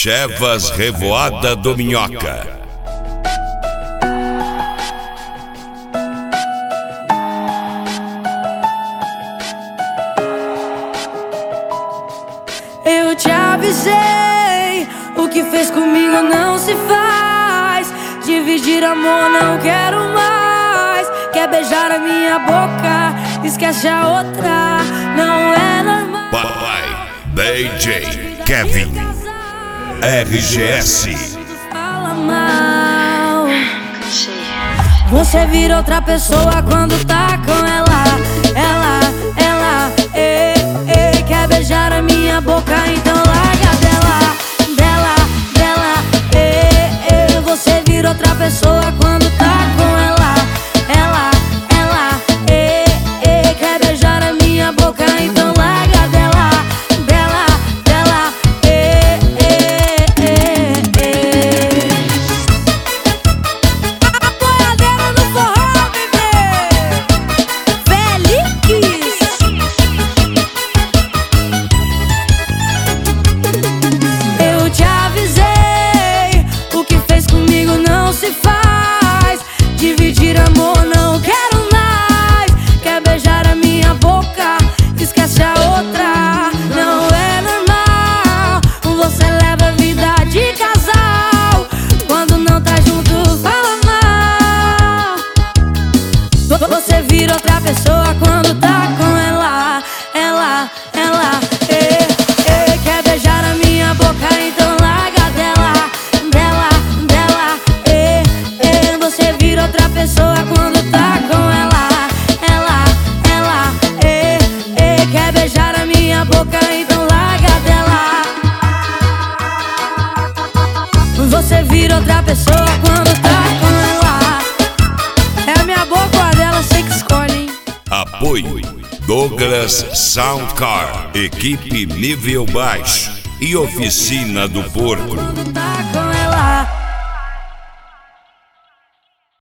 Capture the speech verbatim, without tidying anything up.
Chevas Revoada do Minhoca. Eu te avisei, o que fez comigo não se faz. Dividir amor não quero mais. Quer beijar a minha boca, esquece a outra, não é normal. Papai, D J Kevin, R G S. Fala mal. Você vira outra pessoa quando tá com ela. Ela, ela, ei, ei. Quer beijar a minha boca, então larga dela. Dela, dela, ei, ei. Você vira outra pessoa quando tá com ela. Ela, ela, ei, ei. Quer beijar a minha boca, então larga dela. Dela, dela, ei, ei, ei, ei. Apoiadeira no forró, bebê. Feliz. Eu te avisei, o que fez comigo não se faz. Dividir amor não quero mais. Quer beijar a minha boca, esquece a outra, não é normal. Você leva a vida de casal, quando não tá junto fala mal. Você vira outra pessoa quando tá com ela. Ela, ela, ei, ei. Quer beijar a minha boca, então larga dela. Dela, dela, ei, ei. Você vira outra pessoa quando tá com ela. Ela, ela, ei, ei. Quer beijar a minha boca, então larga dela. Você vira outra pessoa quando tá com ela. É a minha boca ou a dela, sei que escolhe, hein? Apoio Douglas Soundcar, equipe nível baixo e oficina do porco. Quando tá com ela.